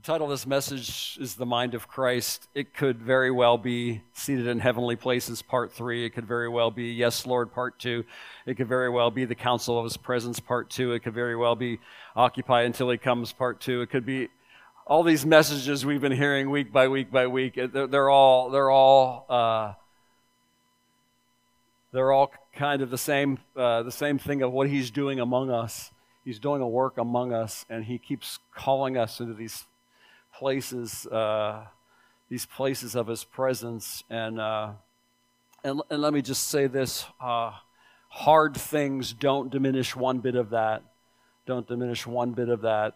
title of this message is The Mind of Christ. It could very well be Seated in Heavenly Places, Part 3. It could very well be Yes, Lord, Part 2. It could very well be The Counsel of His Presence, Part 2. It could very well be Occupy Until He Comes, Part 2. It could be all these messages we've been hearing week by week by week. They're all kind of the same thing of what He's doing among us. He's doing a work among us, and He keeps calling us into these places of His presence. And let me just say this: hard things don't diminish one bit of that. Don't diminish one bit of that.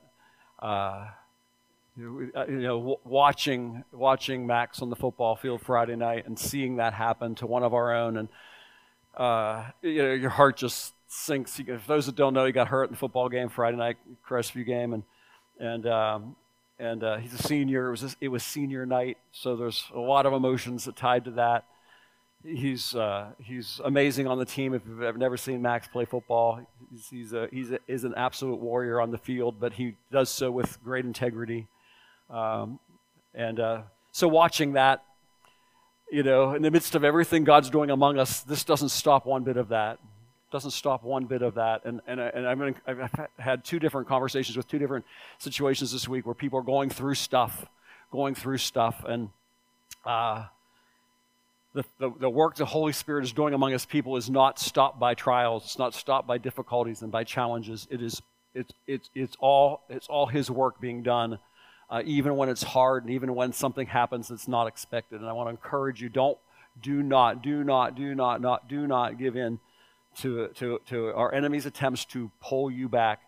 Watching Max on the football field Friday night and seeing that happen to one of our own, and your heart just sinks. For those that don't know, he got hurt in the football game Friday night, Crestview game, and he's a senior. It was senior night, so there's a lot of emotions tied to that. He's amazing on the team. If you've never seen Max play football, he's an absolute warrior on the field, but he does so with great integrity. So watching that, in the midst of everything God's doing among us, this doesn't stop one bit of that. Doesn't stop one bit of that. And I've had two different conversations with two different situations this week where people are going through stuff, and the work the Holy Spirit is doing among His people is not stopped by trials. It's not stopped by difficulties and by challenges. It's all His work being done, even when it's hard and even when something happens that's not expected. And I want to encourage you: do not give in to our enemy's attempts to pull you back.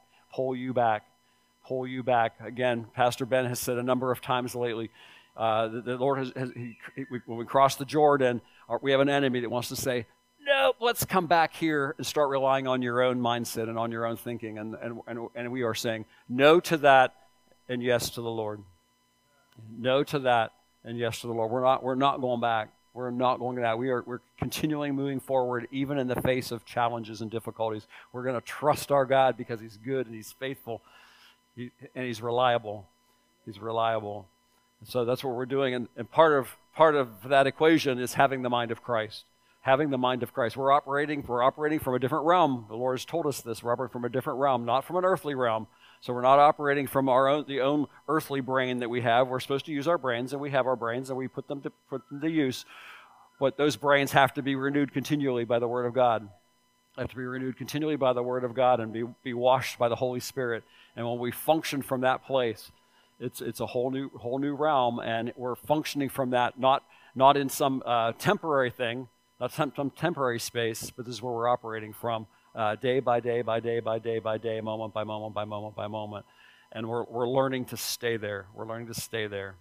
Again, Pastor Ben has said a number of times lately, the Lord when we cross the Jordan, we have an enemy that wants to say, "No, let's come back here and start relying on your own mindset and on your own thinking." And we are saying no to that and yes to the Lord. No to that and yes to the Lord. We're not going back. We're not going back. We're continually moving forward, even in the face of challenges and difficulties. We're going to trust our God because He's good and He's faithful, and He's reliable. He's reliable. And so that's what we're doing. And part of that equation is having the mind of Christ. Having the mind of Christ. We're operating from a different realm. The Lord has told us this. We're operating from a different realm, not from an earthly realm. So we're not operating from the own earthly brain that we have. We're supposed to use our brains, and we have our brains, and we put them to use. But those brains have to be renewed continually by the Word of God. They have to be renewed continually by the Word of God and be washed by the Holy Spirit. And when we function from that place, it's a whole new realm, and we're functioning from that, not in some temporary thing, not some temporary space, but this is where we're operating from. Day by day by day by day by day, moment by moment by moment by moment. And we're learning to stay there. We're learning to stay there.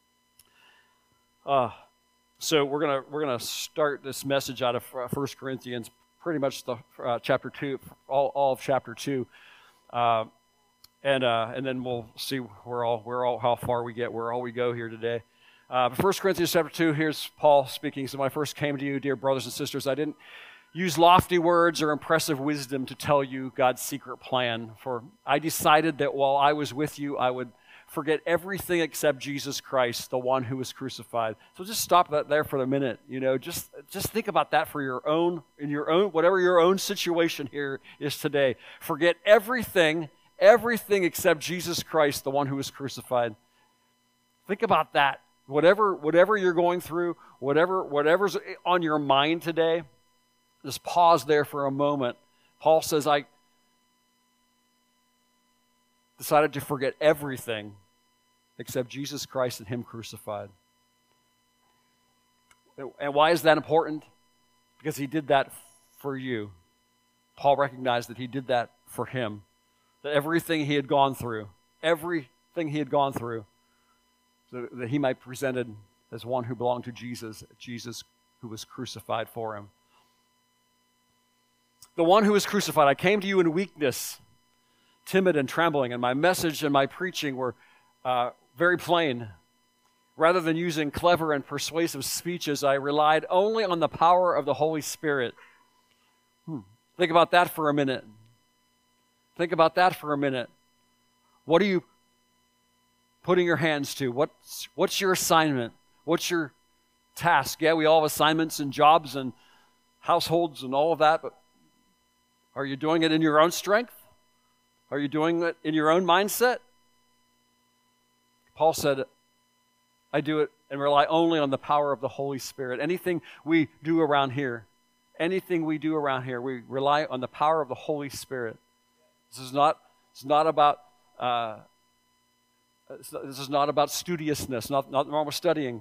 So we're gonna start this message out of 1 Corinthians, pretty much the chapter 2, all of chapter 2. And then we'll see how far we get, where all we go here today. 1 Corinthians chapter 2, here's Paul speaking. So when I first came to you, dear brothers and sisters, I didn't use lofty words or impressive wisdom to tell you God's secret plan. For I decided that while I was with you, I would forget everything except Jesus Christ, the one who was crucified. So just stop that there for a minute. Just think about that for whatever your own situation here is today. Forget everything except Jesus Christ, the one who was crucified. Think about that. Whatever you're going through, whatever's on your mind today, just pause there for a moment. Paul says, I decided to forget everything except Jesus Christ and Him crucified. And why is that important? Because He did that for you. Paul recognized that He did that for him. That everything he had gone through, so that he might be presented as one who belonged to Jesus who was crucified for him. The one who was crucified. I came to you in weakness, timid and trembling, and my message and my preaching were very plain. Rather than using clever and persuasive speeches, I relied only on the power of the Holy Spirit. Think about that for a minute. putting your hands to? What's your assignment? What's your task? Yeah, we all have assignments and jobs and households and all of that, but are you doing it in your own strength? Are you doing it in your own mindset? Paul said, I do it and rely only on the power of the Holy Spirit. Anything we do around here, we rely on the power of the Holy Spirit. This is not about studiousness, nothing wrong with studying.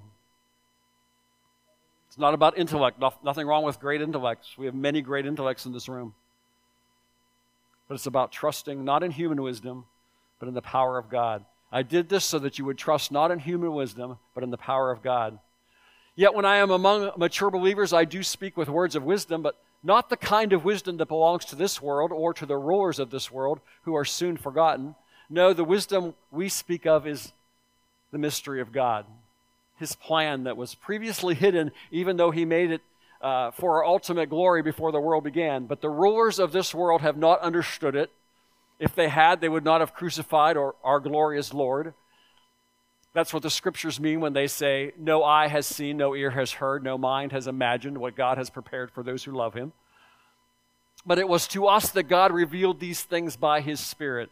It's not about intellect, nothing wrong with great intellects. We have many great intellects in this room. But it's about trusting not in human wisdom, but in the power of God. I did this so that you would trust not in human wisdom, but in the power of God. Yet when I am among mature believers, I do speak with words of wisdom, but not the kind of wisdom that belongs to this world or to the rulers of this world who are soon forgotten. No, the wisdom we speak of is the mystery of God. His plan that was previously hidden, even though he made it for our ultimate glory before the world began. But the rulers of this world have not understood it. If they had, they would not have crucified our glorious Lord. That's what the scriptures mean when they say, no eye has seen, no ear has heard, no mind has imagined what God has prepared for those who love him. But it was to us that God revealed these things by his Spirit.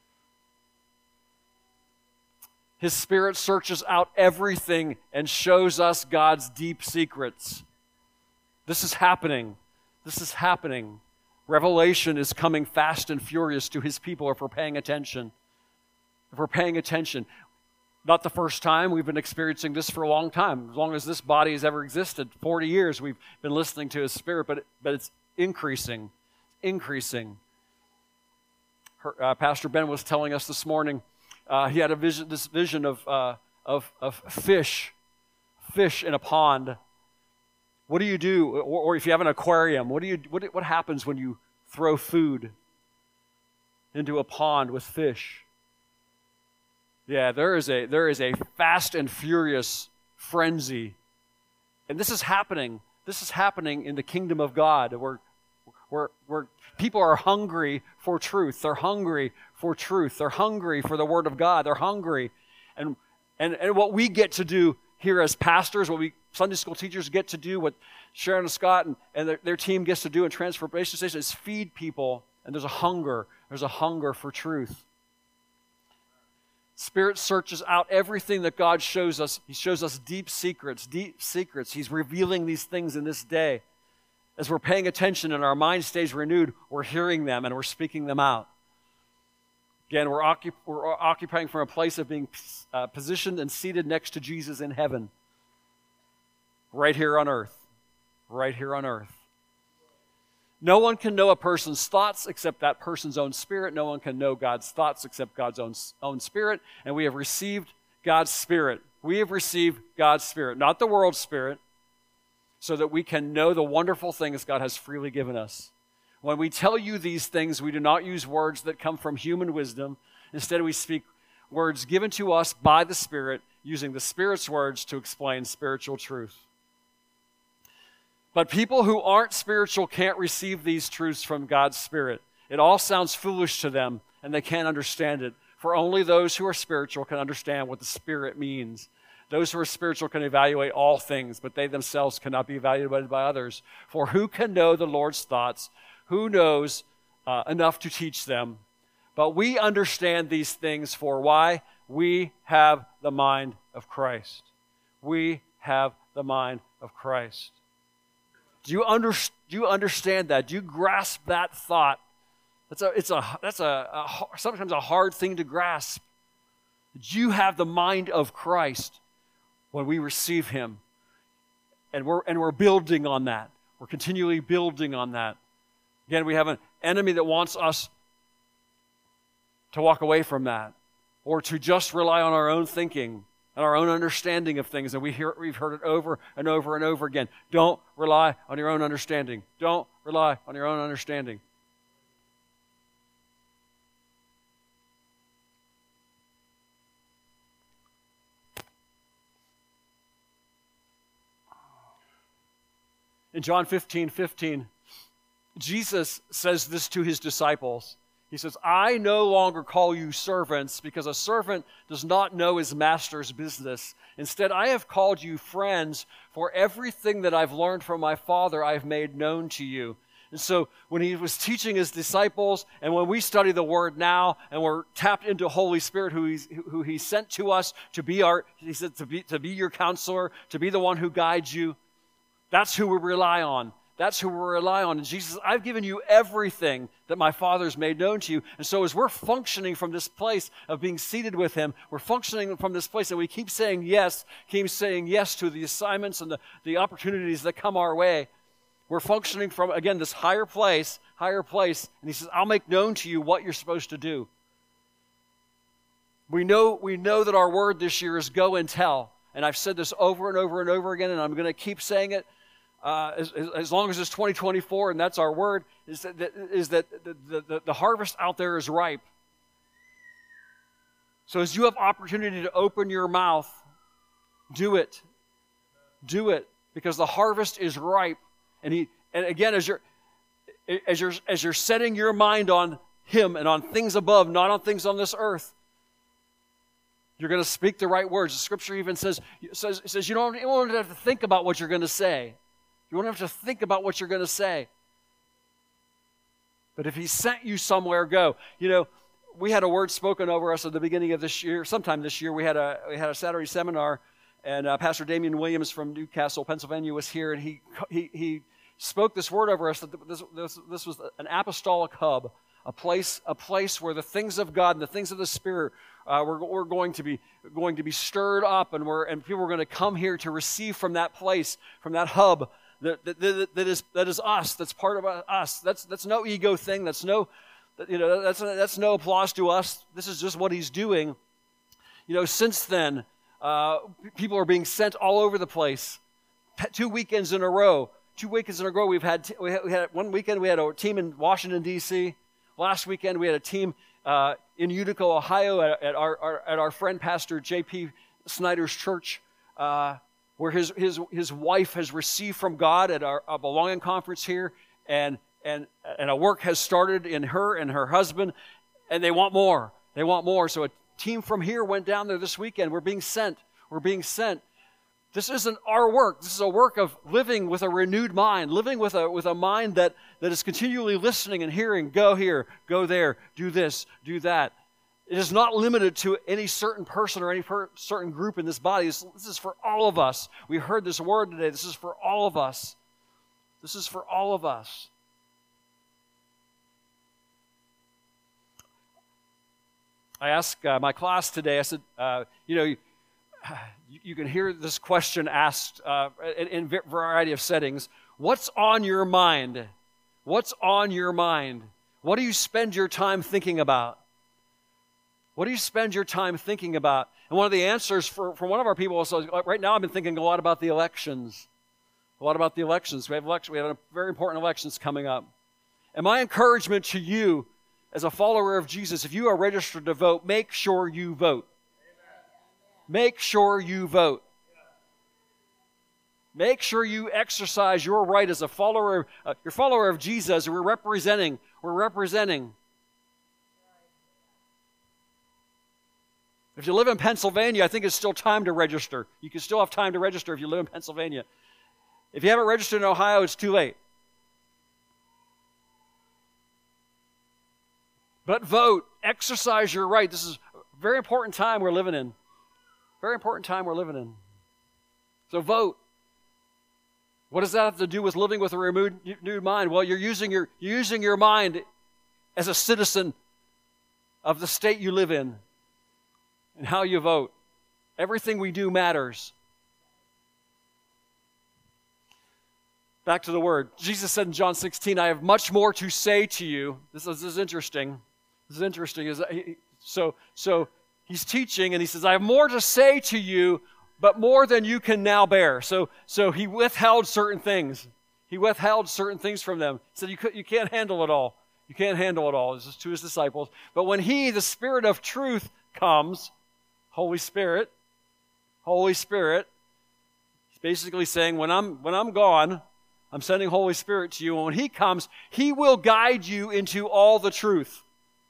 His Spirit searches out everything and shows us God's deep secrets. This is happening. This is happening. Revelation is coming fast and furious to his people if we're paying attention. If we're paying attention. Not the first time. We've been experiencing this for a long time. As long as this body has ever existed, 40 years we've been listening to his Spirit, but it's increasing. Increasing. Pastor Ben was telling us this morning, he had this vision of fish in a pond. What do you do? Or if you have an aquarium, what happens when you throw food into a pond with fish? Yeah, there is a fast and furious frenzy. And this is happening. This is happening in the kingdom of God, where people are hungry for truth. They're hungry for truth. They're hungry for the Word of God. They're hungry. And what we get to do here as pastors, what we Sunday school teachers get to do, what Sharon and Scott and their team gets to do in Transformation Station is feed people. And there's a hunger. There's a hunger for truth. Spirit searches out everything that God shows us. He shows us deep secrets, deep secrets. He's revealing these things in this day. As we're paying attention and our mind stays renewed, we're hearing them and we're speaking them out. Again, we're occupying from a place of being positioned and seated next to Jesus in heaven. Right here on earth. Right here on earth. No one can know a person's thoughts except that person's own spirit. No one can know God's thoughts except God's own spirit. And we have received God's Spirit. We have received God's Spirit, not the world's spirit, so that we can know the wonderful things God has freely given us. When we tell you these things, we do not use words that come from human wisdom. Instead, we speak words given to us by the Spirit, using the Spirit's words to explain spiritual truth. But people who aren't spiritual can't receive these truths from God's Spirit. It all sounds foolish to them, and they can't understand it. For only those who are spiritual can understand what the Spirit means. Those who are spiritual can evaluate all things, but they themselves cannot be evaluated by others. For who can know the Lord's thoughts? Who knows enough to teach them? But we understand these things, for why? We have the mind of Christ. We have the mind of Christ. Do you understand that? Do you grasp that thought? That's sometimes a hard thing to grasp. You have the mind of Christ when we receive Him, and we're building on that. We're continually building on that. Again, we have an enemy that wants us to walk away from that, or to just rely on our own thinking and our own understanding of things. And we've heard it over and over and over again. Don't rely on your own understanding. Don't rely on your own understanding. In John 15:15, Jesus says this to his disciples. He says, I no longer call you servants, because a servant does not know his master's business. Instead, I have called you friends, for everything that I've learned from my Father I've made known to you. And so when he was teaching his disciples, and when we study the Word now, and we're tapped into Holy Spirit, who he sent to us to be he said, to be your counselor, to be the one who guides you, that's who we rely on. That's who we rely on. And Jesus says, I've given you everything that my Father's made known to you. And so as we're functioning from this place of being seated with him, we're functioning from this place, and we keep saying yes to the assignments and the opportunities that come our way. We're functioning from, again, this higher place. And he says, I'll make known to you what you're supposed to do. We know that our word this year is go and tell. And I've said this over and over and over again, and I'm going to keep saying it. As long as it's 2024, and that's our word, is that the harvest out there is ripe. So as you have opportunity to open your mouth, do it. Do it, because the harvest is ripe. And again, as you're setting your mind on him and on things above, not on things on this earth, you're going to speak the right words. The Scripture even says you don't have to think about what you're going to say. You don't have to think about what you're going to say. But if he sent you somewhere, go. You know, we had a word spoken over us at the beginning of this year. Sometime this year, we had a Saturday seminar, and Pastor Damian Williams from Newcastle, Pennsylvania, was here, and he spoke this word over us that this was an apostolic hub, a place where the things of God and the things of the Spirit were going to be stirred up, and people were going to come here to receive from that place, from that hub. That is us. That's part of us. That's no ego thing. That's no applause to us. This is just what he's doing. You know, since then, people are being sent all over the place. 2 weekends in a row. We've had one weekend we had a team in Washington D.C. Last weekend we had a team in Utica, Ohio, at our friend Pastor J.P. Snyder's church. Where his wife has received from God at our belonging conference here, and a work has started in her and her husband, and they want more. They want more. So a team from here went down there this weekend. We're being sent. This isn't our work. This is a work of living with a renewed mind, living with a mind that is continually listening and hearing. Go here, go there, do this, do that. It is not limited to any certain person or any certain group in this body. This is for all of us. We heard this word today. This is for all of us. This is for all of us. I asked my class today, I said, you can hear this question asked in a variety of settings. What's on your mind? What's on your mind? What do you spend your time thinking about? What do you spend your time thinking about? And one of the answers from one of our people was, right now I've been thinking a lot about the elections. We have a very important elections coming up. And my encouragement to you as a follower of Jesus, if you are registered to vote, make sure you vote. Make sure you vote. Make sure you exercise your right as a follower of Jesus. We're representing. If you live in Pennsylvania, I think it's still time to register. You can still have time to register if you live in Pennsylvania. If you haven't registered in Ohio, it's too late. But vote. Exercise your right. This is a very important time we're living in. Very important time we're living in. So vote. What does that have to do with living with a renewed mind? Well, you're using your mind as a citizen of the state you live in. And how you vote. Everything we do matters. Back to the word. Jesus said in John 16, I have much more to say to you. This is interesting. So he's teaching, and he says, I have more to say to you, but more than you can now bear. So he withheld certain things. He withheld certain things from them. He said, you can't handle it all. You can't handle it all. This is to his disciples. But when he, the Spirit of truth, comes, Holy Spirit, he's basically saying, when I'm gone, I'm sending Holy Spirit to you. And when he comes, he will guide you into all the truth.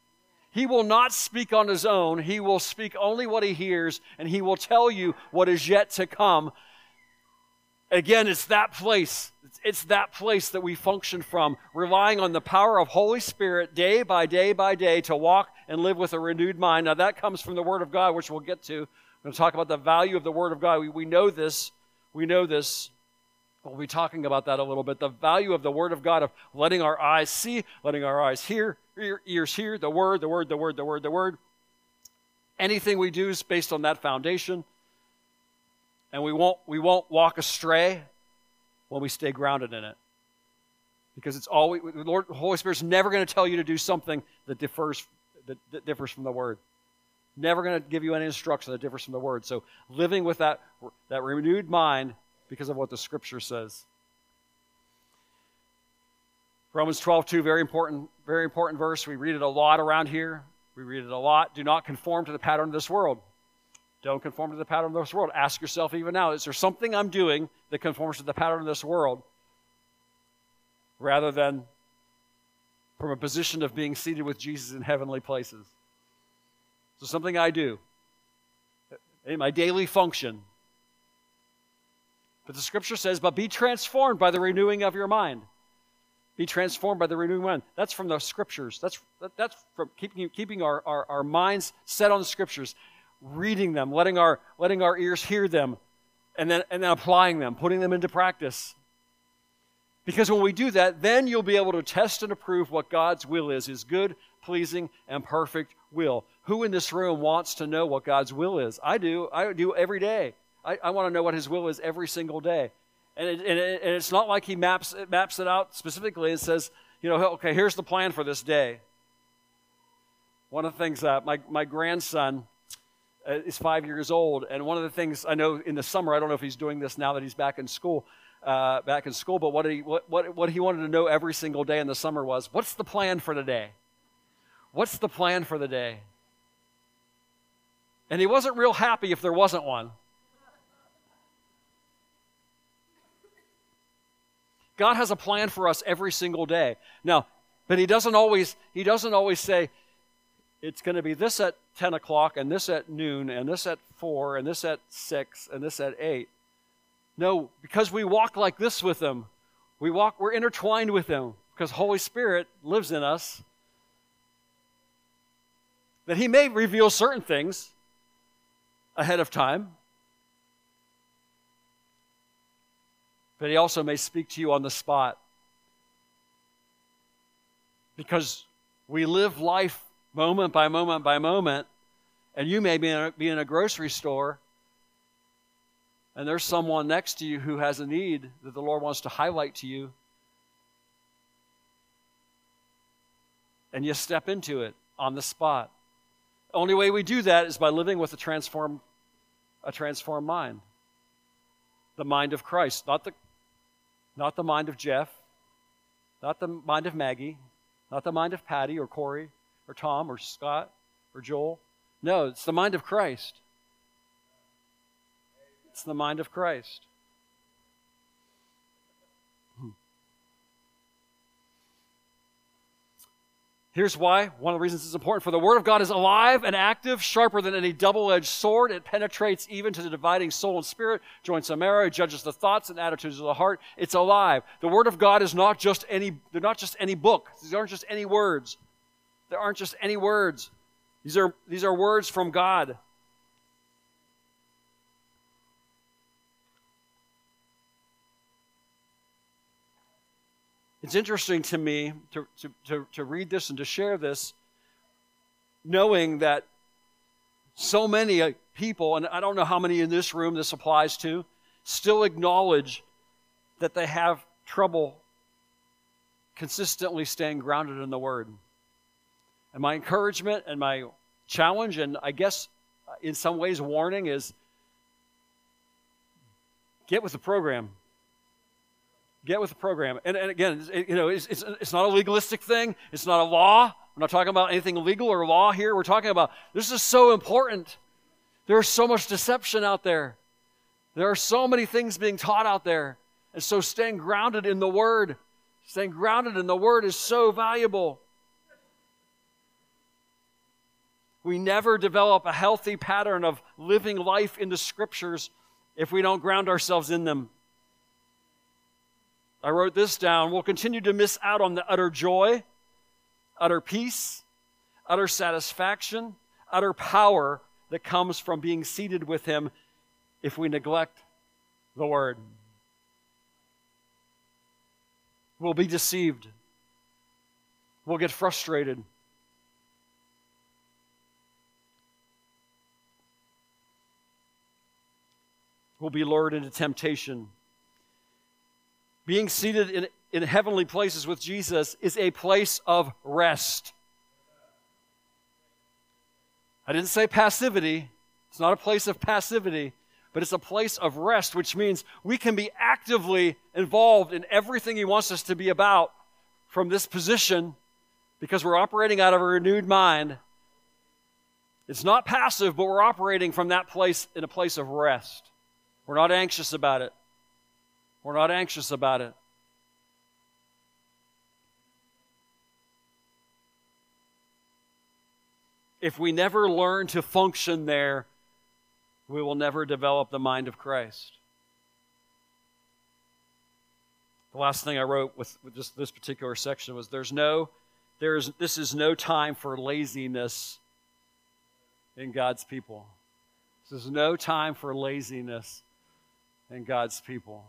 He will not speak on his own. He will speak only what he hears, and he will tell you what is yet to come. Again, it's that place. It's that place that we function from, relying on the power of Holy Spirit day by day by day to walk and live with a renewed mind. Now, that comes from the Word of God, which we'll get to. We're going to talk about the value of the Word of God. We know this. We know this. We'll be talking about that a little bit. The value of the Word of God, of letting our eyes see, letting our eyes hear, ears hear, the Word, the Word, the Word, the Word, the Word. Anything we do is based on that foundation. And we won't walk astray when we stay grounded in it. Because it's always, the Holy Spirit's never going to tell you to do something that differs from the Word. Never going to give you any instruction that differs from the Word. So living with that renewed mind because of what the Scripture says. Romans 12:2, very important verse. We read it a lot around here. We read it a lot. Do not conform to the pattern of this world. Don't conform to the pattern of this world. Ask yourself even now, is there something I'm doing that conforms to the pattern of this world rather than from a position of being seated with Jesus in heavenly places? So something I do in my daily function. But the Scripture says, but be transformed by the renewing of your mind. Be transformed by the renewing mind. That's from the Scriptures. That's from keeping our minds set on the Scriptures, reading them, letting our ears hear them, and then applying them, putting them into practice. Because when we do that, then you'll be able to test and approve what God's will is, His good, pleasing, and perfect will. Who in this room wants to know what God's will is? I do. I do every day. I want to know what His will is every single day. And it's not like He maps it out specifically and says, okay, here's the plan for this day. One of the things, my grandson is 5 years old, and one of the things I know in the summer, I don't know if he's doing this now that he's back in school, but what he wanted to know every single day in the summer was, what's the plan for the day? What's the plan for the day? And he wasn't real happy if there wasn't one. God has a plan for us every single day. Now, but He doesn't always say, it's going to be this at 10 o'clock, and this at noon, and this at 4, and this at 6, and this at 8. No, because we walk like this with Him. We're intertwined with Him, because Holy Spirit lives in us. That He may reveal certain things ahead of time, but He also may speak to you on the spot. Because we live life moment by moment by moment, and you may be in a grocery store, and there's someone next to you who has a need that the Lord wants to highlight to you, and you step into it on the spot. The only way we do that is by living with a transformed mind. The mind of Christ, not the mind of Jeff, not the mind of Maggie, not the mind of Patty or Corey or Tom or Scott or Joel. No, it's the mind of Christ. It's the mind of Christ. Here's why. One of the reasons it's important. For the Word of God is alive and active, sharper than any double-edged sword. It penetrates even to the dividing soul and spirit, joints and marrow, judges the thoughts and attitudes of the heart. It's alive. The Word of God is they're not just any book. These aren't just any words. There aren't just any words. These are words from God. It's interesting to me to read this and to share this, knowing that so many people, and I don't know how many in this room this applies to, still acknowledge that they have trouble consistently staying grounded in the Word. And my encouragement and my challenge, and I guess in some ways warning, is get with the program. Get with the program. And again, it's not a legalistic thing. It's not a law. We're not talking about anything legal or law here. We're talking about this is so important. There's so much deception out there. There are so many things being taught out there. And so staying grounded in the Word, is so valuable. We never develop a healthy pattern of living life in the Scriptures if we don't ground ourselves in them. I wrote this down. We'll continue to miss out on the utter joy, utter peace, utter satisfaction, utter power that comes from being seated with Him if we neglect the Word. We'll be deceived. We'll get frustrated. We'll be lured into temptation. Being seated in heavenly places with Jesus is a place of rest. I didn't say passivity. It's not a place of passivity, but it's a place of rest, which means we can be actively involved in everything He wants us to be about from this position because we're operating out of a renewed mind. It's not passive, but we're operating from that place in a place of rest. We're not anxious about it. We're not anxious about it. If we never learn to function there, we will never develop the mind of Christ. The last thing I wrote with just this particular section was this is no time for laziness in God's people. This is no time for laziness in God's people.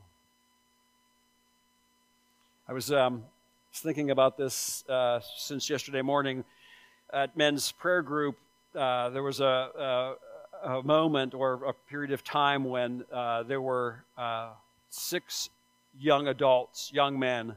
I was thinking about this since yesterday morning. At men's prayer group, there was a moment or a period of time when there were 6 young adults, young men,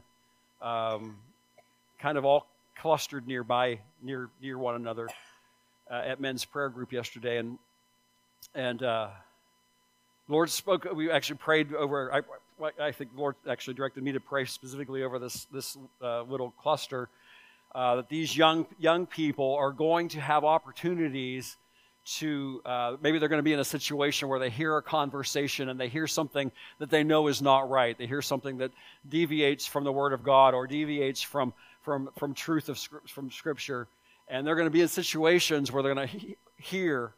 kind of all clustered near one another at men's prayer group yesterday, and Lord spoke. We actually prayed over. I think the Lord actually directed me to pray specifically over this little cluster. That these young people are going to have opportunities to, maybe they're going to be in a situation where they hear a conversation and they hear something that they know is not right. They hear something that deviates from the Word of God or deviates from truth from Scripture. And they're going to be in situations where they're going to hear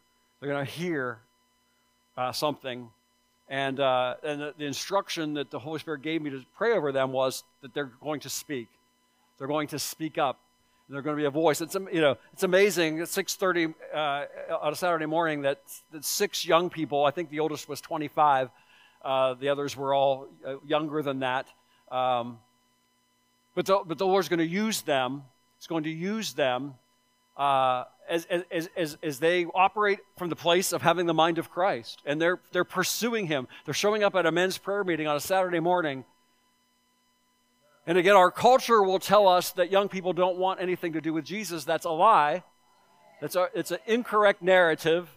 something. And the instruction that the Holy Spirit gave me to pray over them was that they're going to speak. They're going to speak up. They're going to be a voice. It's amazing. At 6:30 on a Saturday morning, that 6 young people. I think the oldest was 25. The others were all younger than that. But the Lord's going to use them. He's going to use them as they operate from the place of having the mind of Christ, and they're pursuing Him. They're showing up at a men's prayer meeting on a Saturday morning. And again, our culture will tell us that young people don't want anything to do with Jesus. That's a lie. It's an incorrect narrative.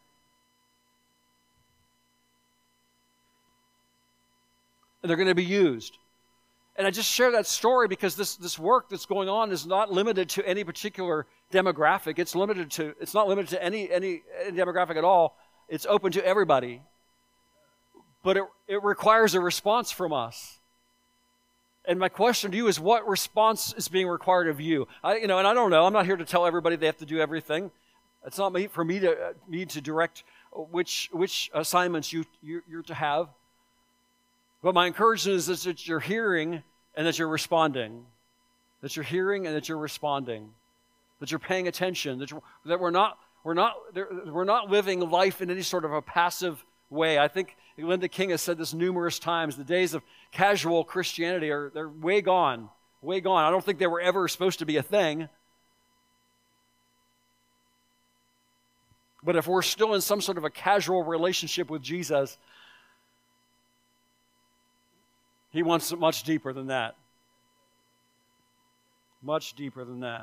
And they're going to be used. And I just share that story because this work that's going on is not limited to any particular demographic. It's not limited to any demographic at all. It's open to everybody. But it requires a response from us. And my question to you is, what response is being required of you? And I don't know. I'm not here to tell everybody they have to do everything. It's not for me to direct which assignments you're to have. But my encouragement is that you're hearing and that you're responding. That you're hearing and that you're responding. That you're paying attention. That we're not living life in any sort of a passive way. I think Linda King has said this numerous times. The days of casual Christianity they're way gone. Way gone. I don't think they were ever supposed to be a thing. But if we're still in some sort of a casual relationship with Jesus, He wants it much deeper than that. Much deeper than that.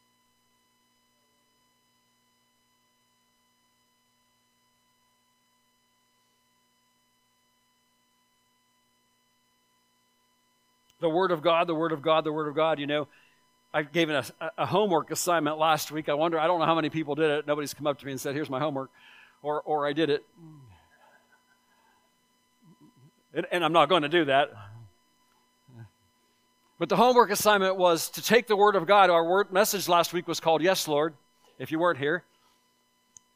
The Word of God, the Word of God, the Word of God. I gave a homework assignment last week. I don't know how many people did it. Nobody's come up to me and said, here's my homework. Or I did it. And I'm not going to do that. But the homework assignment was to take the Word of God. Our message last week was called Yes, Lord, if you weren't here.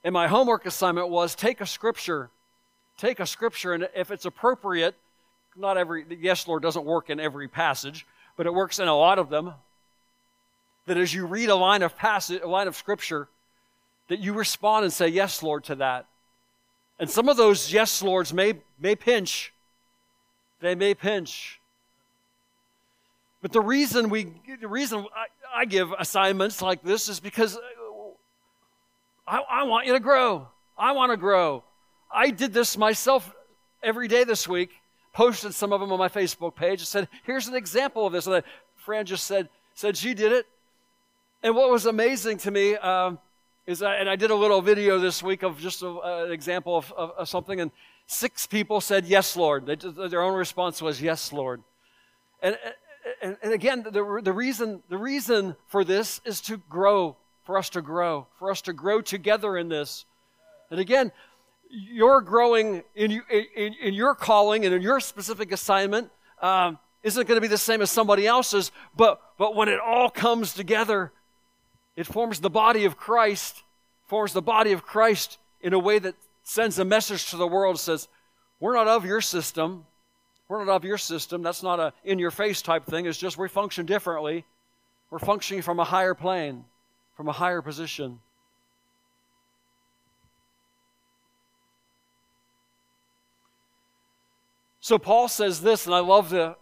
And my homework assignment was take a scripture, and if it's appropriate, not every, yes, Lord doesn't work in every passage, but it works in a lot of them, that as you read a line of scripture, that you respond and say, yes, Lord, to that. And some of those yes, Lords may pinch. They may pinch. But the reason I give assignments like this is because I want you to grow. I want to grow. I did this myself every day this week, posted some of them on my Facebook page and said, here's an example of this. And Fran just said she did it. And what was amazing to me and I did a little video this week of just an example of something, and 6 people said, yes, Lord. Their own response was, yes, Lord. And again, the reason for this is to grow, for us to grow together in this. And again, you're growing in your calling and in your specific assignment isn't going to be the same as somebody else's, but when it all comes together, it forms the body of Christ, in a way that sends a message to the world, says, we're not of your system. That's not a in-your-face type thing. It's just we function differently. We're functioning from a higher plane, from a higher position. So Paul says this, and I love the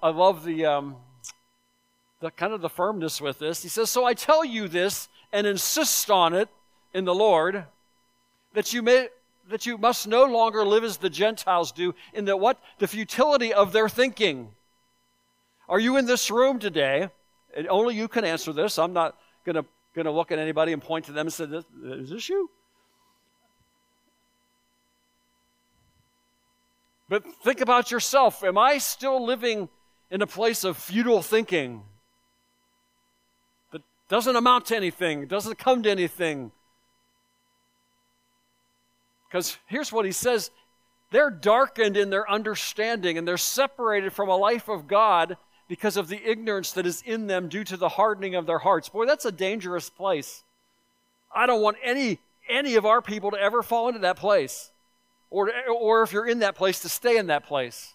kind of the firmness with this. He says, so I tell you this and insist on it in the Lord, that you must no longer live as the Gentiles do, in the futility of their thinking. Are you in this room today? And only you can answer this. I'm not going to look at anybody and point to them and say, is this you? But think about yourself. Am I still living in a place of futile thinking that doesn't amount to anything, doesn't come to anything? Because here's what he says. They're darkened in their understanding, and they're separated from a life of God because of the ignorance that is in them due to the hardening of their hearts. Boy, that's a dangerous place. I don't want any of our people to ever fall into that place. Or if you're in that place, to stay in that place.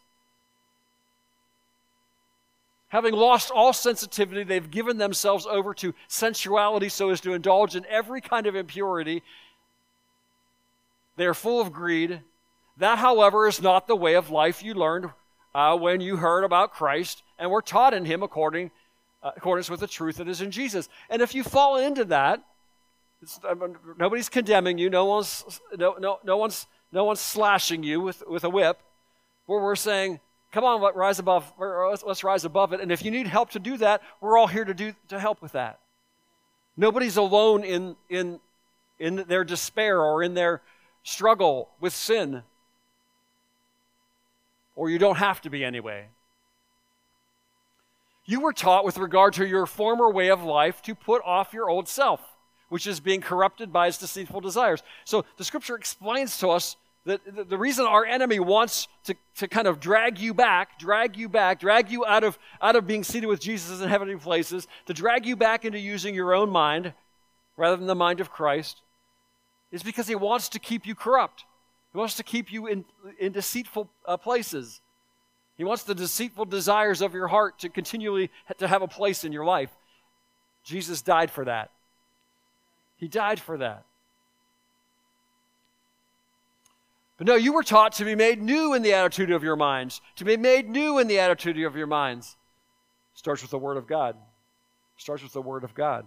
Having lost all sensitivity, they've given themselves over to sensuality so as to indulge in every kind of impurity. They are full of greed. That, however, is not the way of life you learned when you heard about Christ and were taught in Him accordance with the truth that is in Jesus. And if you fall into that, nobody's condemning you. No one's slashing you with a whip. Where we're saying, come on, let's rise above it. And if you need help to do that, we're all here to help with that. Nobody's alone in their despair or in their struggle with sin. Or you don't have to be anyway. You were taught with regard to your former way of life to put off your old self, which is being corrupted by its deceitful desires. So the Scripture explains to us that the reason our enemy wants to kind of drag you out of being seated with Jesus in heavenly places, to drag you back into using your own mind rather than the mind of Christ, is because he wants to keep you corrupt. He wants to keep you in deceitful places. He wants the deceitful desires of your heart to continually to have a place in your life. Jesus died for that. He died for that. But no, you were taught to be made new in the attitude of your minds. To be made new in the attitude of your minds. Starts with the Word of God. Starts with the Word of God.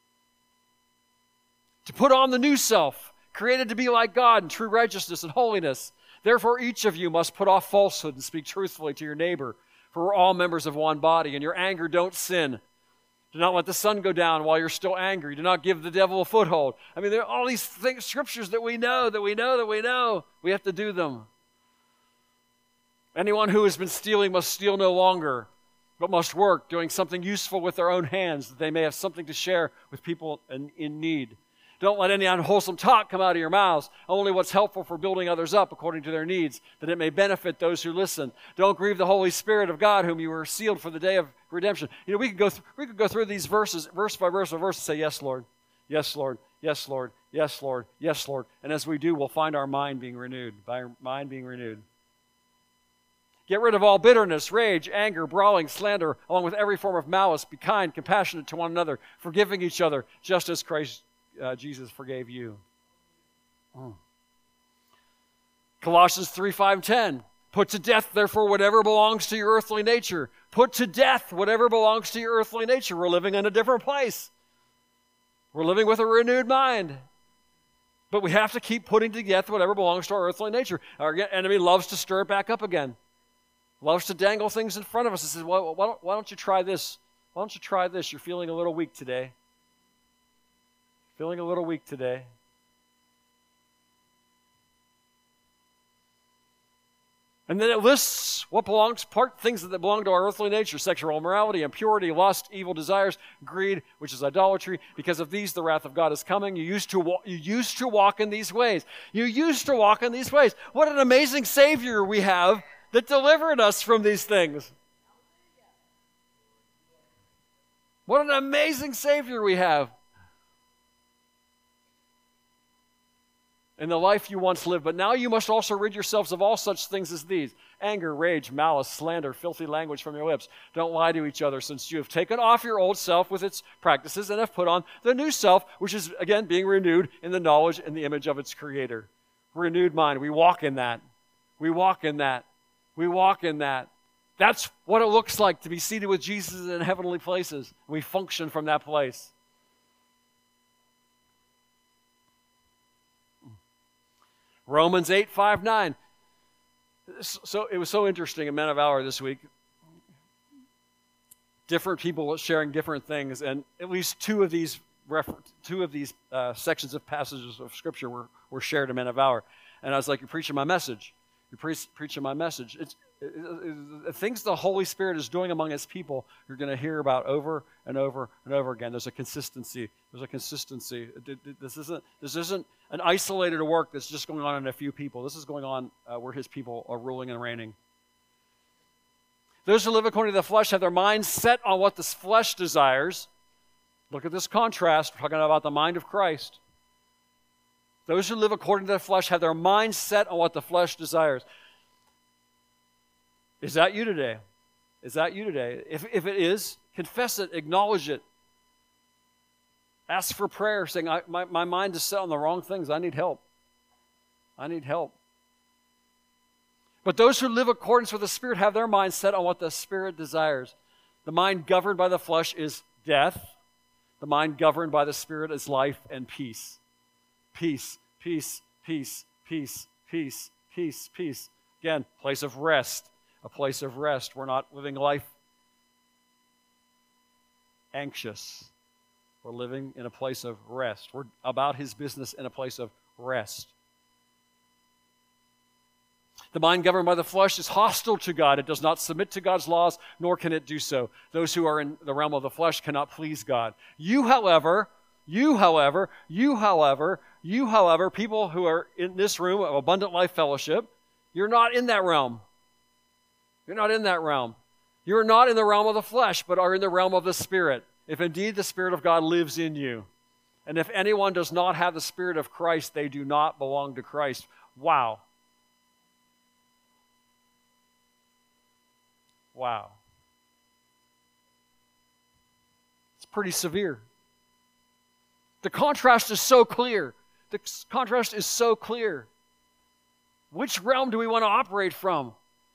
To put on the new self, created to be like God in true righteousness and holiness. Therefore, each of you must put off falsehood and speak truthfully to your neighbor, for we're all members of one body. In your anger, don't sin. Do not let the sun go down while you're still angry. Do not give the devil a foothold. I mean, there are all these things, scriptures that we know. We have to do them. Anyone who has been stealing must steal no longer, but must work, doing something useful with their own hands, that they may have something to share with people in need. Don't let any unwholesome talk come out of your mouths, only what's helpful for building others up according to their needs, that it may benefit those who listen. Don't grieve the Holy Spirit of God, whom you were sealed for the day of redemption. You know, we could go through these verses, verse by verse, and say, yes, Lord. Yes, Lord. Yes, Lord. Yes, Lord. Yes, Lord. And as we do, we'll find our mind being renewed, by our mind being renewed. Get rid of all bitterness, rage, anger, brawling, slander, along with every form of malice. Be kind, compassionate to one another, forgiving each other, just as Christ Jesus forgave you. Colossians 3, 5, 10. Put to death, therefore, whatever belongs to your earthly nature. Put to death whatever belongs to your earthly nature. We're living in a different place. We're living with a renewed mind. But we have to keep putting to death whatever belongs to our earthly nature. Our enemy loves to stir it back up again. Loves to dangle things in front of us and says, well, why don't you try this? Why don't you try this? You're feeling a little weak today. Feeling a little weak today. And then it lists what belongs, things that belong to our earthly nature: sexual immorality, impurity, lust, evil desires, greed, which is idolatry. Because of these, the wrath of God is coming. You used to walk in these ways. You used to walk in these ways. What an amazing Savior we have that delivered us from these things. What an amazing Savior we have. In the life you once lived, but now you must also rid yourselves of all such things as these: anger, rage, malice, slander, filthy language from your lips. Don't lie to each other, since you have taken off your old self with its practices and have put on the new self, which is, again, being renewed in the knowledge and the image of its creator. Renewed mind. We walk in that. We walk in that. We walk in that. That's what it looks like to be seated with Jesus in heavenly places. We function from that place. Romans 8, 5, 9. So it was so interesting in Men of Valor this week. Different people sharing different things, and at least two of these sections of passages of Scripture were shared in Men of Valor. And I was like, you're preaching my message. You're preaching my message. It's things the Holy Spirit is doing among His people, you're going to hear about over and over and over again. There's a consistency. There's a consistency. This isn't an isolated work that's just going on in a few people. This is going on where His people are ruling and reigning. Those who live according to the flesh have their minds set on what the flesh desires. Look at this contrast. We're talking about the mind of Christ. Those who live according to the flesh have their minds set on what the flesh desires. Is that you today? Is that you today? If it is, confess it, acknowledge it. Ask for prayer, saying, my mind is set on the wrong things. I need help. I need help. But those who live according to the Spirit have their minds set on what the Spirit desires. The mind governed by the flesh is death. The mind governed by the Spirit is life and peace. Peace, peace, peace, peace, peace, peace, peace. Again, place of rest. A place of rest. We're not living life anxious. We're living in a place of rest. We're about His business in a place of rest. The mind governed by the flesh is hostile to God. It does not submit to God's laws, nor can it do so. Those who are in the realm of the flesh cannot please God. You, however, people who are in this room of Abundant Life Fellowship, you're not in that realm. You're not in that realm. You are not in the realm of the flesh, but are in the realm of the Spirit, if indeed the Spirit of God lives in you. And if anyone does not have the Spirit of Christ, they do not belong to Christ. Wow. Wow. It's pretty severe. The contrast is so clear. The contrast is so clear. Which realm do we want to operate from?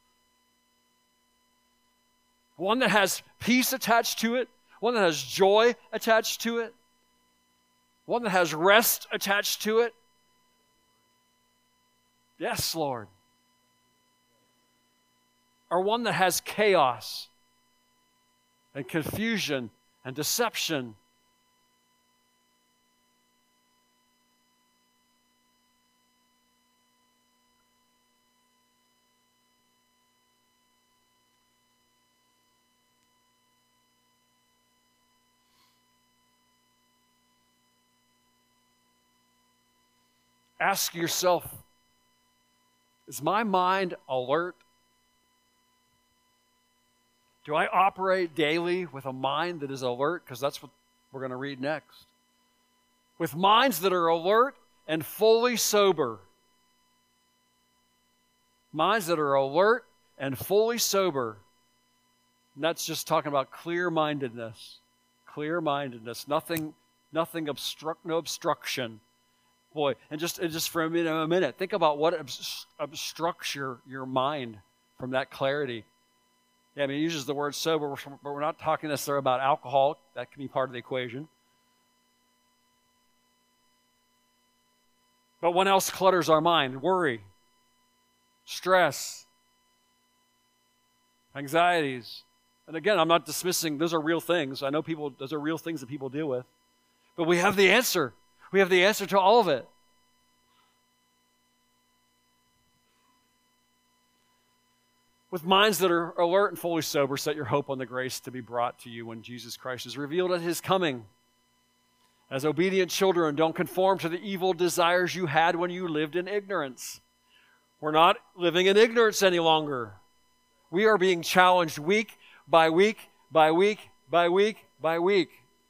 One that has peace attached to it, one that has joy attached to it, one that has rest attached to it. Yes, Lord. Or one that has chaos and confusion and deception. Ask yourself, is my mind alert? Do I operate daily with a mind that is alert? Because that's what we're going to read next. with minds that are alert and fully sober. Minds that are alert and fully sober. And that's just talking about clear-mindedness. Clear-mindedness. Nothing no obstruction. Boy, and just for a minute, think about what obstructs your mind from that clarity. Yeah, I mean, it uses the word sober, but we're not talking necessarily about alcohol. That can be part of the equation. But what else clutters our mind? Worry, stress, anxieties. And again, I'm not dismissing, those are real things. I know those are real things that people deal with. But we have the answer. We have the answer to all of it. With minds that are alert and fully sober, set your hope on the grace to be brought to you when Jesus Christ is revealed at his coming. As obedient children, don't conform to the evil desires you had when you lived in ignorance. We're not living in ignorance any longer. We are being challenged week by week by week by week by week.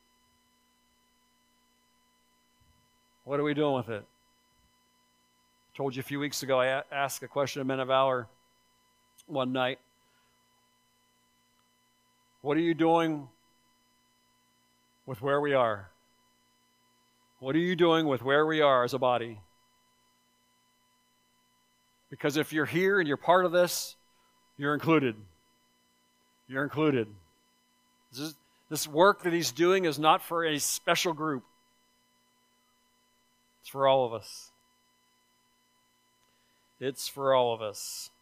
What are we doing with it? I told you a few weeks ago, I asked a question of Men of Valor one night. What are you doing with where we are? What are you doing with where we are as a body? Because if you're here and you're part of this, you're included. You're included. This work that he's doing is not for a special group. It's for all of us. It's for all of us.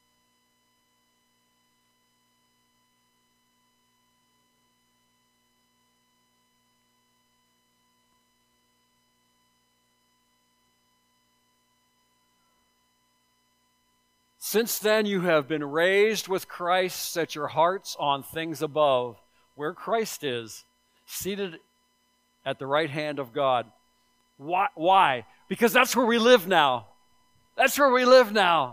Since then you have been raised with Christ. Set your hearts on things above, where Christ is, seated at the right hand of God. Why? Because that's where we live now. That's where we live now.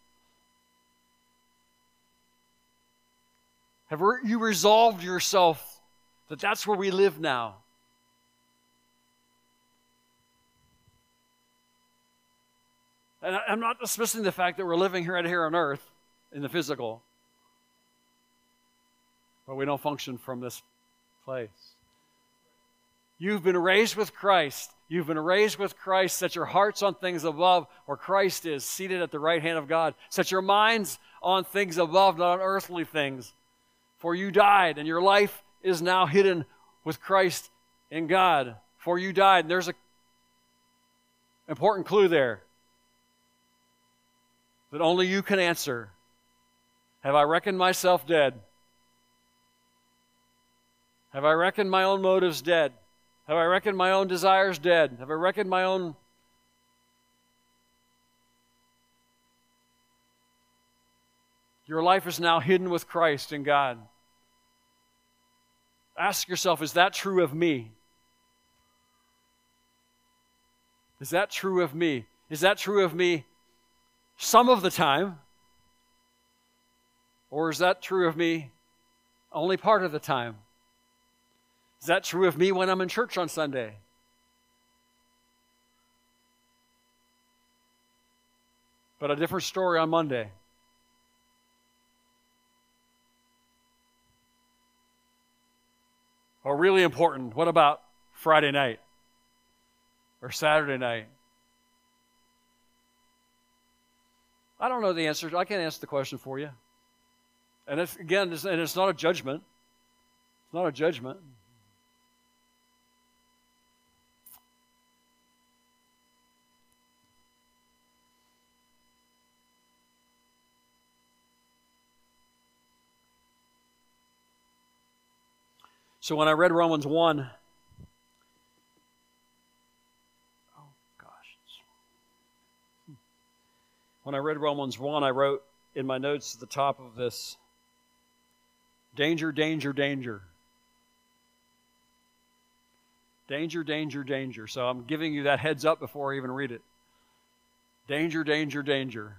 Have you resolved yourself that that's where we live now? And I'm not dismissing the fact that we're living here on earth in the physical. But we don't function from this place. You've been raised with Christ. You've been raised with Christ. Set your hearts on things above, where Christ is, seated at the right hand of God. Set your minds on things above, not on earthly things. For you died, and your life is now hidden with Christ in God. For you died. And there's an important clue there that only you can answer. Have I reckoned myself dead? Have I reckoned my own motives dead? Have I reckoned my own desires dead? Have I reckoned my own... Your life is now hidden with Christ in God. Ask yourself, is that true of me? Is that true of me? Is that true of me some of the time? Or is that true of me only part of the time? Is that true of me when I'm in church on Sunday? But a different story on Monday. Or really important, what about Friday night? Or Saturday night? I don't know the answer. I can't answer the question for you. And it's not a judgment. It's not a judgment. So when I read Romans 1, when I read Romans 1, I wrote in my notes at the top of this, danger, danger, danger. Danger, danger, danger. So I'm giving you that heads up before I even read it. Danger, danger, danger.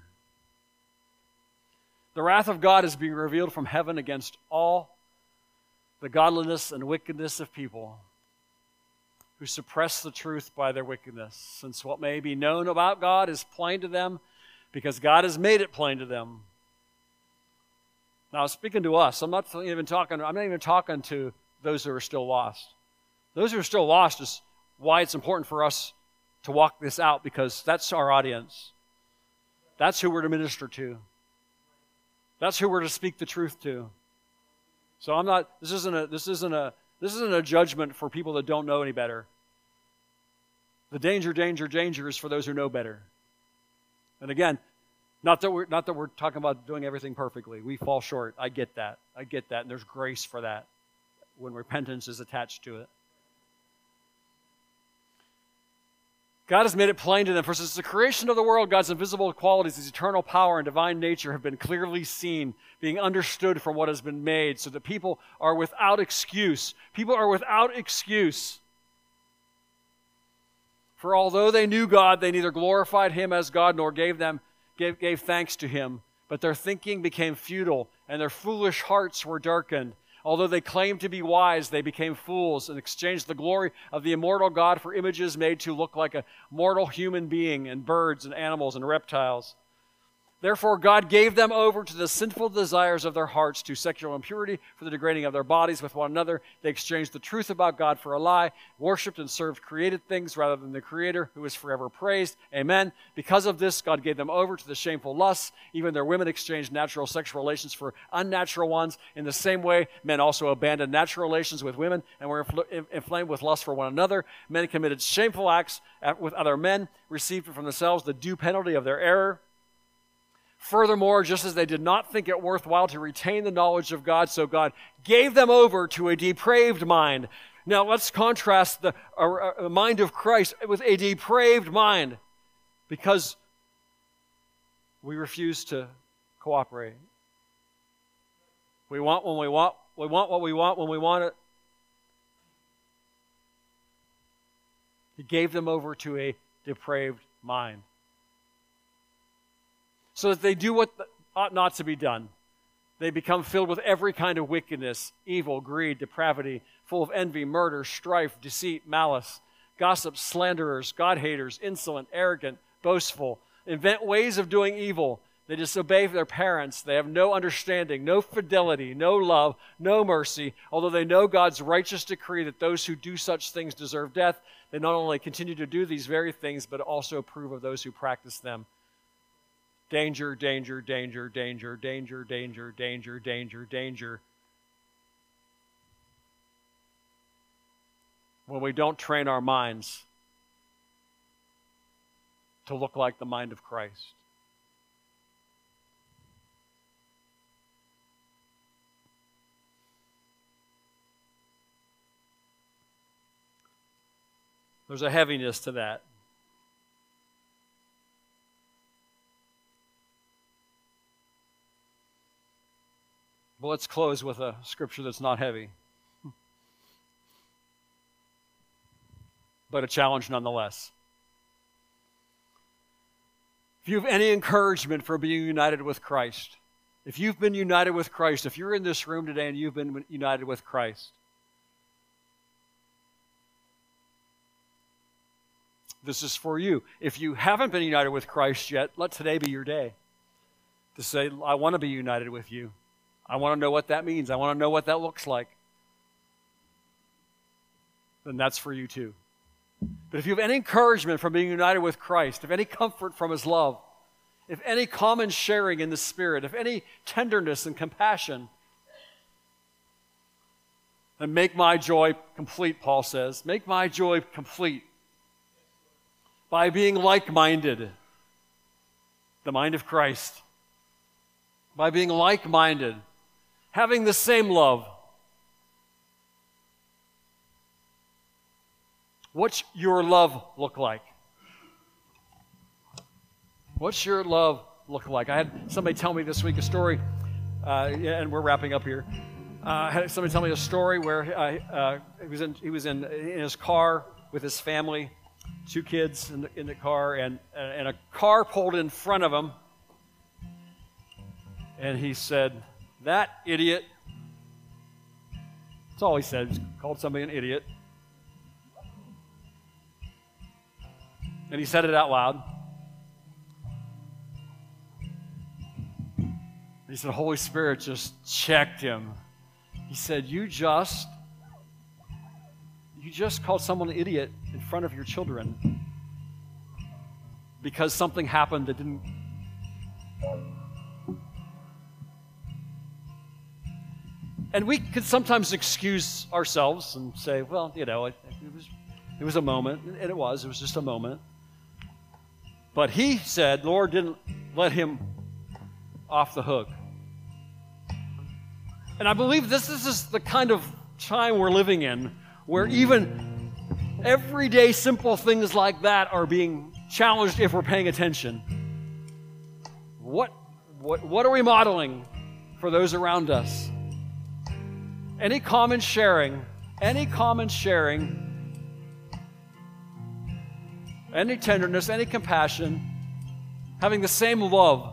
The wrath of God is being revealed from heaven against all the godliness and wickedness of people who suppress the truth by their wickedness, since what may be known about God is plain to them, because God has made it plain to them. Now, speaking to us, I'm not even talking to those who are still lost. Those who are still lost is why it's important for us to walk this out, because that's our audience. That's who we're to minister to. That's who we're to speak the truth to. So I'm not, this isn't a judgment for people that don't know any better. The danger is for those who know better. And again, not that we're talking about doing everything perfectly. We fall short. I get that. And there's grace for that when repentance is attached to it. God has made it plain to them. For since the creation of the world, God's invisible qualities, His eternal power and divine nature have been clearly seen, being understood from what has been made, so that people are without excuse. People are without excuse. For although they knew God, they neither glorified Him as God nor gave thanks to Him. But their thinking became futile, and their foolish hearts were darkened. Although they claimed to be wise, they became fools and exchanged the glory of the immortal God for images made to look like a mortal human being and birds and animals and reptiles. Therefore, God gave them over to the sinful desires of their hearts, to sexual impurity, for the degrading of their bodies with one another. They exchanged the truth about God for a lie, worshipped and served created things rather than the Creator, who is forever praised. Amen. Because of this, God gave them over to the shameful lusts. Even their women exchanged natural sexual relations for unnatural ones. In the same way, men also abandoned natural relations with women and were inflamed with lust for one another. Men committed shameful acts with other men, received from themselves the due penalty of their error. Furthermore, just as they did not think it worthwhile to retain the knowledge of God, so God gave them over to a depraved mind. Now let's contrast the mind of Christ with a depraved mind, because we refuse to cooperate. We want what we want when we want it. He gave them over to a depraved mind, so that they do what ought not to be done. They become filled with every kind of wickedness, evil, greed, depravity, full of envy, murder, strife, deceit, malice, gossip, slanderers, God-haters, insolent, arrogant, boastful, invent ways of doing evil. They disobey their parents. They have no understanding, no fidelity, no love, no mercy. Although they know God's righteous decree that those who do such things deserve death, they not only continue to do these very things, but also approve of those who practice them. Danger, danger, danger, danger, danger, danger, danger, danger, danger. When we don't train our minds to look like the mind of Christ. There's a heaviness to that. Well, let's close with a scripture that's not heavy, but a challenge nonetheless. If you have any encouragement for being united with Christ, if you've been united with Christ, if you're in this room today and you've been united with Christ, this is for you. If you haven't been united with Christ yet, let today be your day to say, I want to be united with you. I want to know what that means. I want to know what that looks like. Then that's for you too. But if you have any encouragement from being united with Christ, if any comfort from His love, if any common sharing in the Spirit, if any tenderness and compassion, then make my joy complete, Paul says. Make my joy complete by being like-minded, the mind of Christ. By being like-minded, having the same love. What's your love look like? What's your love look like? I had somebody tell me this week a story, and we're wrapping up here. I had somebody tell me a story where he was in his car with his family, 2 kids in the car, and a car pulled in front of him, and he said, "That idiot." That's all he said. He called somebody an idiot. And he said it out loud. He said, Holy Spirit just checked him. He said, you just called someone an idiot in front of your children because something happened that didn't. And we could sometimes excuse ourselves and say, well, you know, it was a moment, and it was just a moment. But he said, Lord didn't let him off the hook. And I believe this is the kind of time we're living in, where even everyday simple things like that are being challenged if we're paying attention. What are we modeling for those around us? Any common sharing, any tenderness, any compassion, having the same love,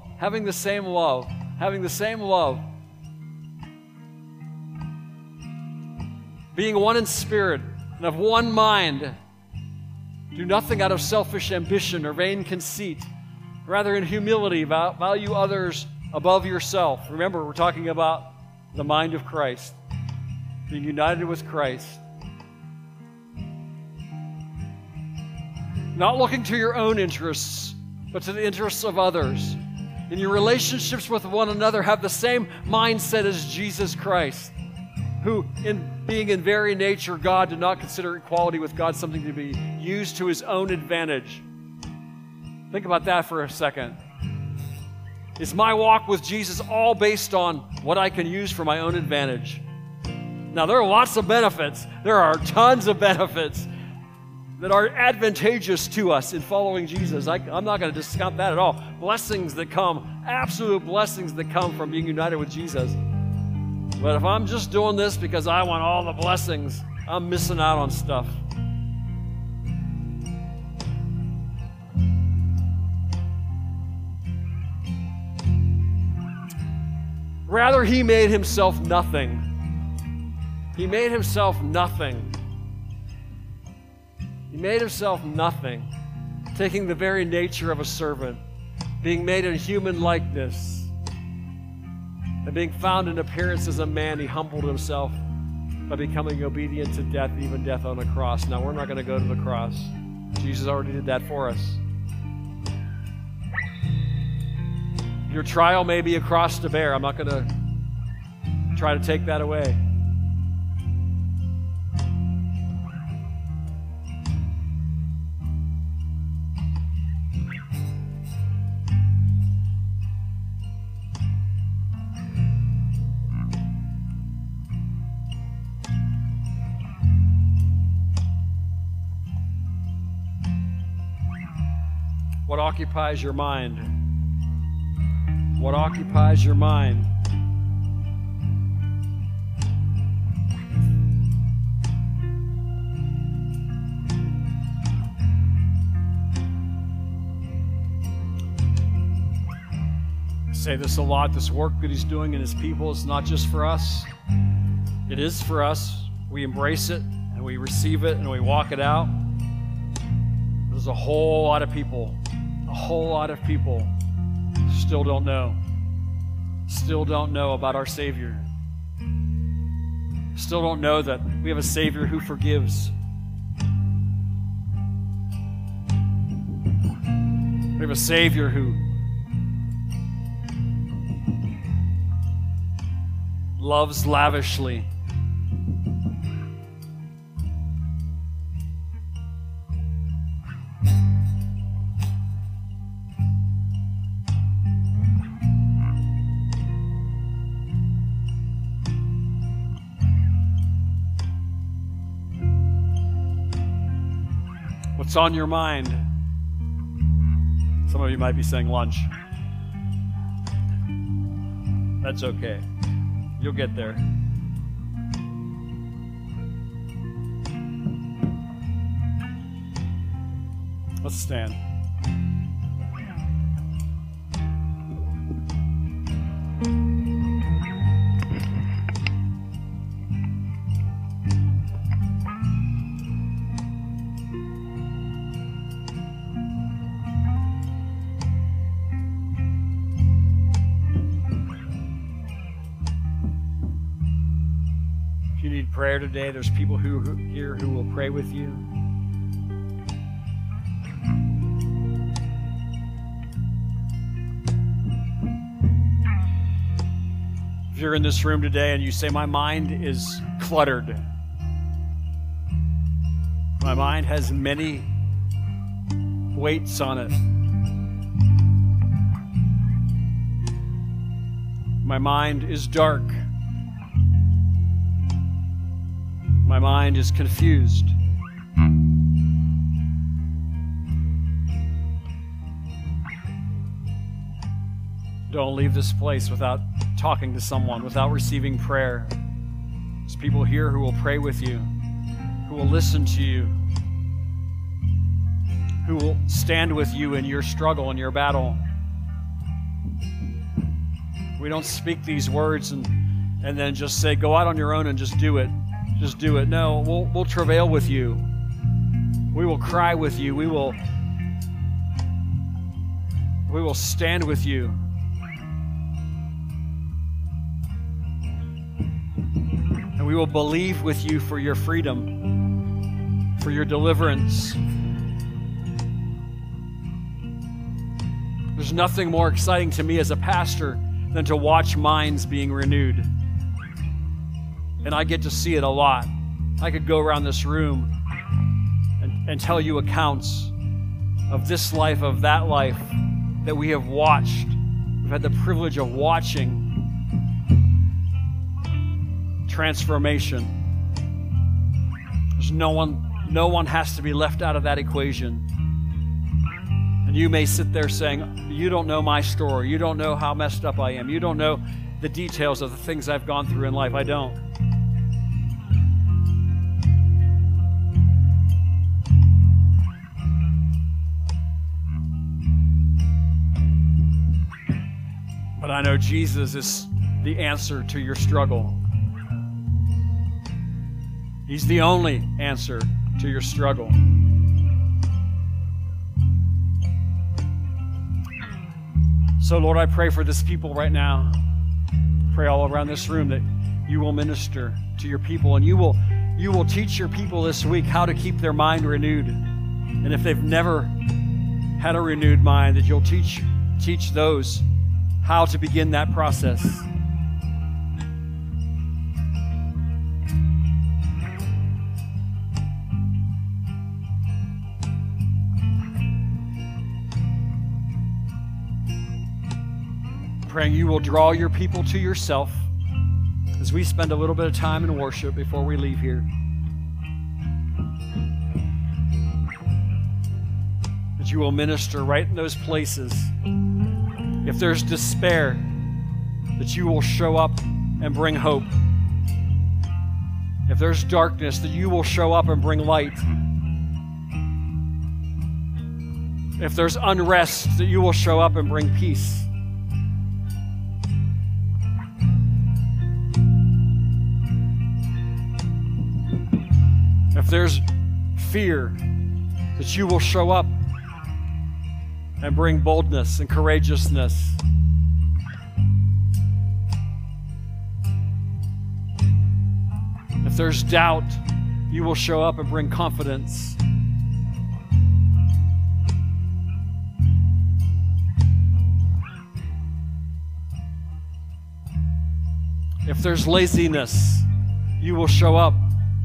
being one in spirit and of one mind. Do nothing out of selfish ambition or vain conceit. Rather, in humility, value others above yourself. Remember, we're talking about the mind of Christ, being united with Christ. Not looking to your own interests, but to the interests of others. In your relationships with one another, have the same mindset as Jesus Christ, who, in being in very nature God, did not consider equality with God something to be used to his own advantage. Think about that for a second. Is my walk with Jesus all based on what I can use for my own advantage? Now, there are lots of benefits. There are tons of benefits that are advantageous to us in following Jesus. I'm not going to discount that at all. Blessings that come, absolute blessings that come from being united with Jesus. But if I'm just doing this because I want all the blessings, I'm missing out on stuff. Rather, he made himself nothing. He made himself nothing. He made himself nothing, taking the very nature of a servant, being made in human likeness. And being found in appearance as a man, he humbled himself by becoming obedient to death, even death on a cross. Now, we're not going to go to the cross. Jesus already did that for us. Your trial may be a cross to bear. I'm not going to try to take that away. What occupies your mind? What occupies your mind? I say this a lot. This work that he's doing in his people is not just for us. It is for us. We embrace it and we receive it and we walk it out. There's a whole lot of people still don't know about our Savior. Still don't know that we have a Savior who forgives. We have a Savior who loves lavishly. What's on your mind? Some of you might be saying lunch. That's okay. You'll get there. Let's stand. prayer today. There's people here who will pray with you. If you're in this room today and you say, my mind is cluttered, my mind has many weights on it, my mind is dark, my mind is confused, don't leave this place without talking to someone, without receiving prayer. There's people here who will pray with you, who will listen to you, who will stand with you in your struggle and your battle. We don't speak these words and then just say, go out on your own and just do it. Just do it. No, we'll travail with you. We will cry with you. We will stand with you. And we will believe with you for your freedom, for your deliverance. There's nothing more exciting to me as a pastor than to watch minds being renewed. And I get to see it a lot. I could go around this room and tell you accounts of this life, of that life that we have watched. We've had the privilege of watching transformation. There's no one has to be left out of that equation. And you may sit there saying, you don't know my story. You don't know how messed up I am. You don't know the details of the things I've gone through in life. I don't. But I know Jesus is the answer to your struggle. He's the only answer to your struggle. So, Lord, I pray for this people right now. Pray all around this room that you will minister to your people, and you will teach your people this week how to keep their mind renewed. And if they've never had a renewed mind, that you'll teach those how to begin that process. Praying you will draw your people to yourself as we spend a little bit of time in worship before we leave here. That you will minister right in those places. If there's despair, that you will show up and bring hope. If there's darkness, that you will show up and bring light. If there's unrest, that you will show up and bring peace. If there's fear, that you will show up and bring boldness and courageousness. If there's doubt, you will show up and bring confidence. If there's laziness, you will show up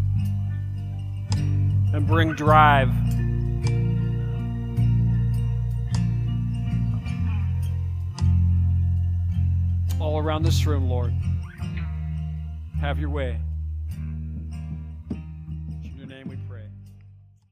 and bring drive. All around this room, Lord, have your way.